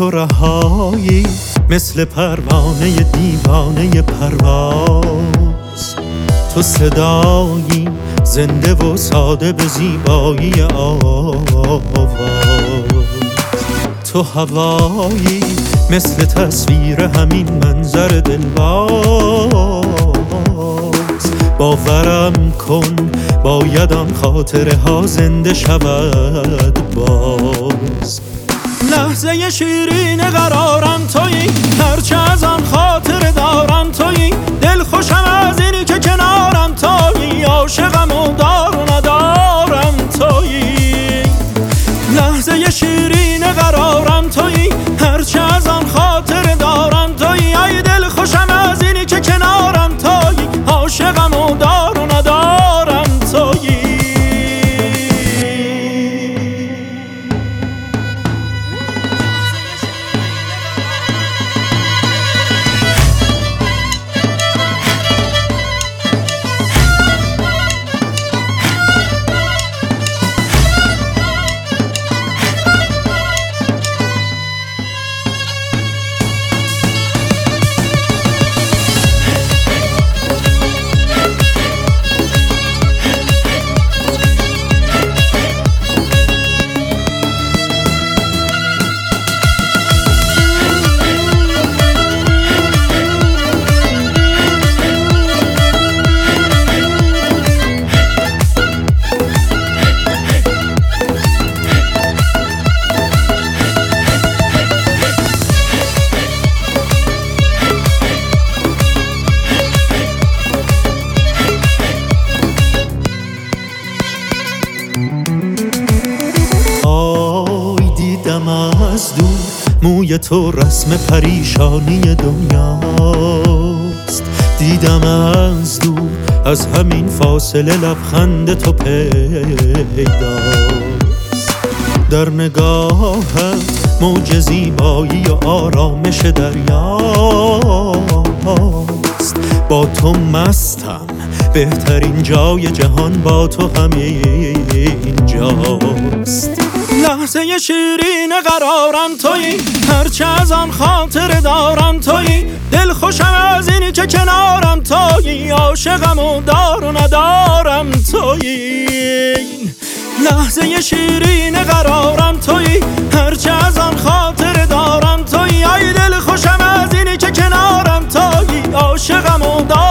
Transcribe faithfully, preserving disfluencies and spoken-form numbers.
تو رهایی، مثل پروانه دیوانه پرواز. تو صدایی زنده و ساده به زیبایی آواز. تو هوایی مثل تصویر همین منظر دلواز. باورم کن باید آن خاطره ها زنده شود باز. لحظه شیرین قرارم تویی، هرچه از آن خاطره دارم تویی. دل خوشم از اینی که کنارم تویی، عاشقم و دار و ندارم تویی. لحظه شیرین قرارم تویی، هرچه از آن خاطره دارم تویی. ای دل خوشم از اینی که کنارم تویی، عاشقم و دار و ندارم تویی. آی دیدم از دور موی تو رسم پریشانی دنیاست. دیدم از دور از همین فاصله لبخند تو پیداست. در نگاهت موج زیبایی و آرامش دریاست. با تو مستم، بهترین جای جهان با تو همین جاست. لحظه شیرین قرارم تویی، هرچه از آن خاطره دارم تویی. دل خوشم از اینی که کنارم تویی، عاشقم و دار و ندارم تویی. لحظه شیرین قرارم تویی، هرچه از آن خاطره دارم تویی. ای دل خوشم از اینی که کنارم تویی، عاشقم و دارم